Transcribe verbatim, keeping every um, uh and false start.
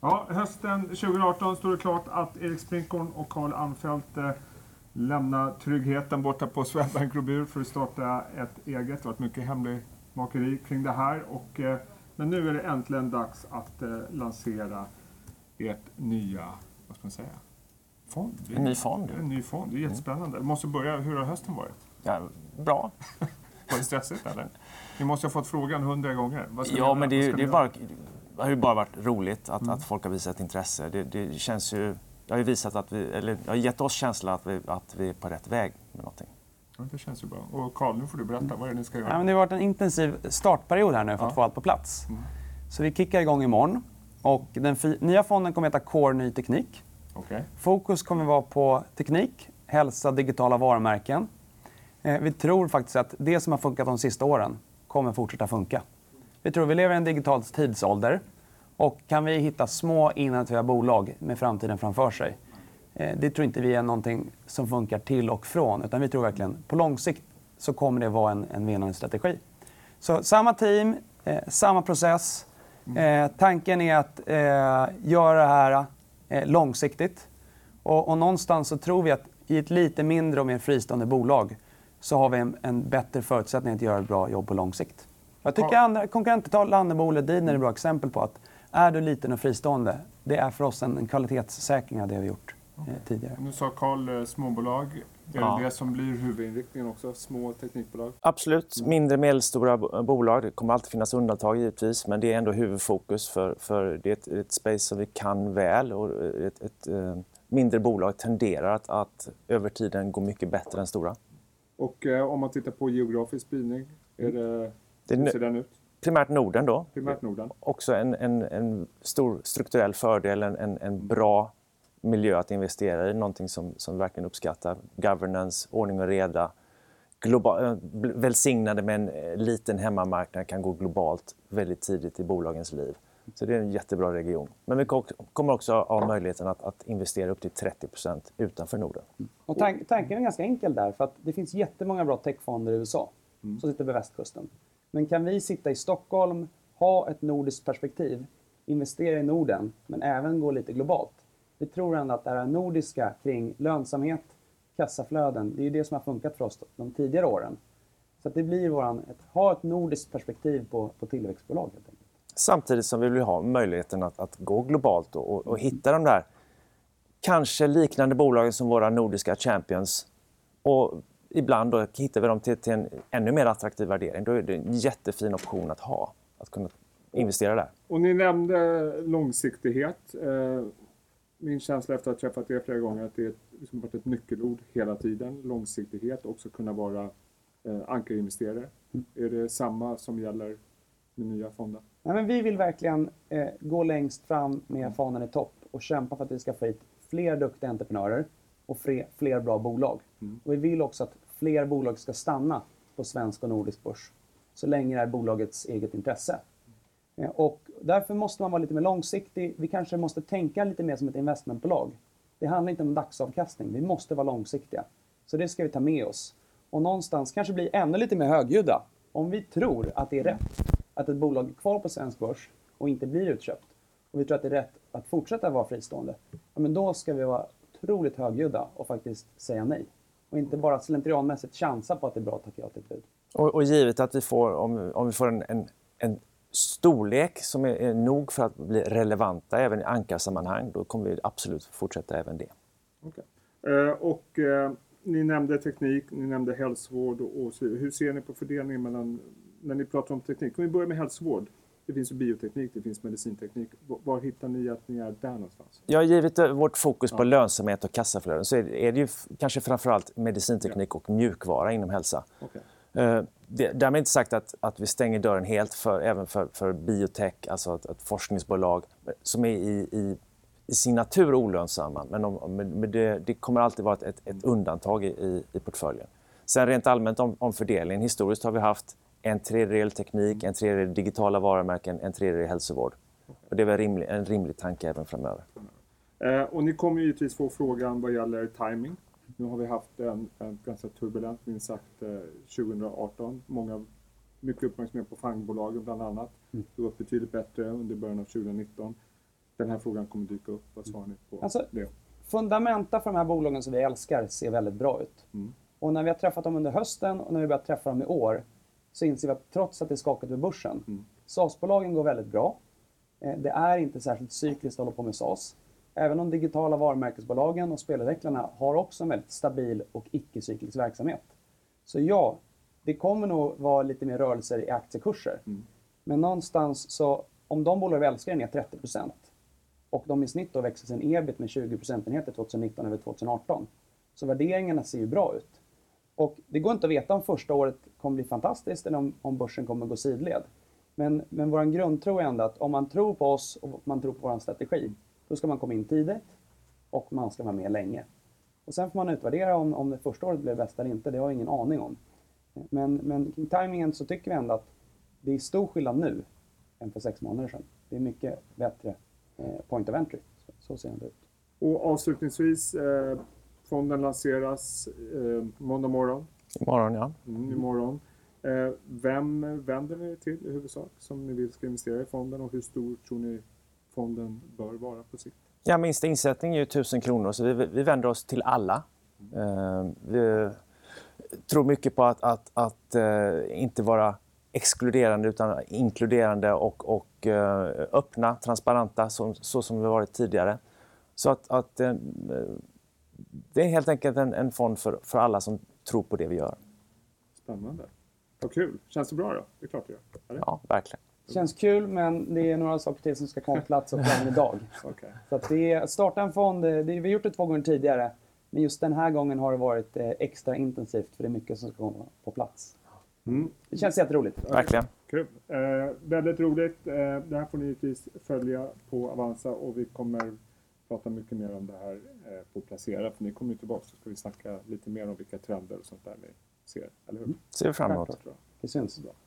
Ja, hösten tjugo arton står det klart att Erik Sprinchorn och Carl Anfelt eh, lämnar tryggheten borta på Swedbank Robur för att starta ett eget. Det har varit mycket hemligmakeri kring det här. Och, eh, men nu är det äntligen dags att eh, lansera ert nya, vad ska man säga, fond. En ny fond. En ny fond, det är jättespännande. Vi måste börja, hur har hösten varit? Ja, bra. Var det stressigt eller? Ni måste ha fått frågan hundra gånger. Ja, men det, det, är bara, det har ju bara varit roligt att, mm. att folk har visat intresse. Det, det känns ju, det har ju visat att vi, eller det har gett oss känslan att vi, att vi är på rätt väg med någonting. Ja, det känns ju bra. Och Carl, nu får du berätta, vad är det ni ska göra? Ja, men det har varit en intensiv startperiod här nu för att ja. få allt på plats. Mm. Så vi kickar igång imorgon. Och den f- nya fonden kommer att heta Core Ny Teknik. Okay. Fokus kommer vara på teknik, hälsa, digitala varumärken. Eh, vi tror faktiskt att det som har funkat de sista åren kommer fortsätta funka. Vi tror att vi lever i en digital tidsålder. Och kan vi hitta små innovativa bolag med framtiden framför sig. Eh, det tror inte vi är någonting som funkar till och från. Utan vi tror verkligen på lång sikt så kommer det vara en, en vinnande strategi. Så samma team, eh, samma process. Eh, tanken är att eh, göra det här eh, långsiktigt. Och, och någonstans så tror vi att i ett lite mindre och mer fristående bolag så har vi en, en bättre förutsättning att göra ett bra jobb på lång sikt. Jag tycker andra konkurrenter, ta Lannebo och Ledin är ett bra exempel på att är du liten och fristående, det är för oss en, en kvalitetssäkring av det vi gjort eh, tidigare. Nu sa Carl eh, småbolag. Är Ja. det det som blir huvudinriktningen också? Små teknikbolag? Absolut. Mindre medelstora bolag. Det kommer alltid finnas undantag givetvis. Men det är ändå huvudfokus för, för det är ett, ett space som vi kan väl. Och ett, ett, ett mindre bolag tenderar att, att över tiden gå mycket bättre än stora. Och eh, om man tittar på geografisk spridning, är det, det hur ser den ut? Primärt Norden då. Primärt Norden. Också en, en, en stor strukturell fördel, en, en, en bra miljö att investera i, någonting som, som verkligen uppskattar. Governance, ordning och reda, global, välsignade med en liten hemmamarknad kan gå globalt väldigt tidigt i bolagens liv. Så det är en jättebra region. Men vi kommer också ha möjligheten att, att investera upp till trettio procent utanför Norden. Och tank, tanken är ganska enkel där, för att det finns jättemånga bra techfonder i U S A mm. som sitter på västkusten. Men kan vi sitta i Stockholm, ha ett nordiskt perspektiv, investera i Norden, men även gå lite globalt? Vi tror ändå att det här nordiska kring lönsamhet, kassaflöden, det är ju det som har funkat för oss de tidigare åren. Så att det blir våran, ett, ha ett nordiskt perspektiv på, på tillväxtbolag helt enkelt. Samtidigt som vi vill ha möjligheten att, att gå globalt och, och, och hitta de där kanske liknande bolagen som våra nordiska champions. Och ibland då hittar vi dem till, till en ännu mer attraktiv värdering. Då är det en jättefin option att ha, att kunna investera där. Och ni nämnde långsiktighet. Min känsla efter att ha träffat er flera gånger är att det är liksom varit ett nyckelord hela tiden. Långsiktighet och också kunna vara eh, ankarinvesterare. Mm. Är det samma som gäller med nya fonder? Nej, men vi vill verkligen eh, gå längst fram med fonden i topp och kämpa för att vi ska få hit fler duktiga entreprenörer och fler, fler bra bolag. Mm. Och vi vill också att fler bolag ska stanna på svensk och nordisk börs så länge det är bolagets eget intresse. Eh, och därför måste man vara lite mer långsiktig. Vi kanske måste tänka lite mer som ett investmentbolag. Det handlar inte om dagsavkastning. Vi måste vara långsiktiga. Så det ska vi ta med oss. Och någonstans kanske bli ännu lite mer högljudda. Om vi tror att det är rätt att ett bolag är kvar på svensk börs och inte blir utköpt, och vi tror att det är rätt att fortsätta vara fristående, ja, men då ska vi vara otroligt högljudda och faktiskt säga nej. Och inte bara slentrianmässigt chansa på att det är bra att tacka ja till ett bud. Och, och givet att vi får, om, om vi får en, en, en storlek som är, är nog för att bli relevanta även i ankarsammanhang, då kommer vi absolut fortsätta även det. Okay. Uh, och uh, ni nämnde teknik, ni nämnde hälsovård och, och så vidare. Hur ser ni på fördelningen mellan, när ni pratar om teknik? Om vi börjar med hälsovård. Det finns ju bioteknik, det finns medicinteknik. Var hittar ni att ni är där någonstans? Ja, givet vårt fokus på ja. lönsamhet och kassaflöden så är det, är det ju kanske framförallt medicinteknik ja. och mjukvara inom hälsa. Okay. Uh, det, därmed inte sagt att, att vi stänger dörren helt för, även för, för biotech, alltså ett, ett forskningsbolag som är i, i, i sin natur olönsamma. Men, om, men det, det kommer alltid vara ett, ett undantag i, i portföljen. Sen rent allmänt om, om fördelningen. Historiskt har vi haft en tredjedel teknik, en tredjedel digitala varumärken, en tredjedel hälsovård. Och det är väl rimlig, en rimlig tanke även framöver. Eh, och ni kommer givetvis få frågan vad gäller timing. Nu har vi haft en, en ganska turbulent, minst sagt, eh, tjugo arton. Många, mycket uppmärksamhet på fangbolagen bland annat. Det var betydligt bättre under början av tjugo nitton. den här frågan kommer dyka upp. Vad svarar ni på Alltså, det? Fundamenta för de här bolagen som vi älskar ser väldigt bra ut. Mm. Och när vi har träffat dem under hösten och när vi börjar träffa dem i år så inser vi att trots att det är skakat vid börsen, Mm. SaaS-bolagen går väldigt bra. Eh, Det är inte särskilt cykliskt att hålla på med SaaS. Även de digitala varumärkesbolagen och spelutvecklarna har också en väldigt stabil och icke-cyklisk verksamhet. Så ja, det kommer nog vara lite mer rörelser i aktiekurser. Mm. Men någonstans så, om de bolag vi älskar är ner trettio procent och de i snitt då växer sin ebit med tjugo procentenheter tjugonitton över tjugoarton. Så värderingarna ser ju bra ut. Och det går inte att veta om första året kommer bli fantastiskt eller om, om börsen kommer gå sidled. Men, men vår grundtro är ändå att om man tror på oss och man tror på vår strategi, då ska man komma in tidigt och man ska vara med länge. Och sen får man utvärdera om, om det första året blir bäst eller inte, det har jag ingen aning om. Men, men kring timingen så tycker vi ändå att det är stor skillnad nu än för sex månader sedan. Det är mycket bättre eh, point of entry. Så, så ser det ut. Och avslutningsvis, eh, fonden lanseras eh, måndag morgon. Imorgon, ja. Mm, imorgon. Eh, vem vänder ni till i huvudsak som ni vill ska investera i fonden och hur stor tror ni fonden bör vara på sikt? Ja, minsta insättning är ju tusen kronor, så vi, vi vänder oss till alla. Eh, vi tror mycket på att, att, att eh, inte vara exkluderande utan inkluderande och, och eh, öppna, transparenta så, så som vi varit tidigare. Så att, att eh, det är helt enkelt en, en fond för, för alla som tror på det vi gör. Spännande. Vad kul. Känns det bra då? Det är klart det gör. Eller? Ja, verkligen. Känns kul, men det är några saker till som ska komma på plats och även idag. Okej. Så att det, att starta en fond, det, vi har gjort det två gånger tidigare. Men just den här gången har det varit eh, extra intensivt för det är mycket som ska komma på plats. Mm. Det känns jätteroligt. Verkligen. Kul. Eh, väldigt roligt. Eh, det här får ni givetvis följa på Avanza och vi kommer prata mycket mer om det här eh, på Placera. För ni kommer ju tillbaka så ska vi snacka lite mer om vilka trender och sånt där ni ser. Eller hur? Ser vi fram emot. Det syns. Bra.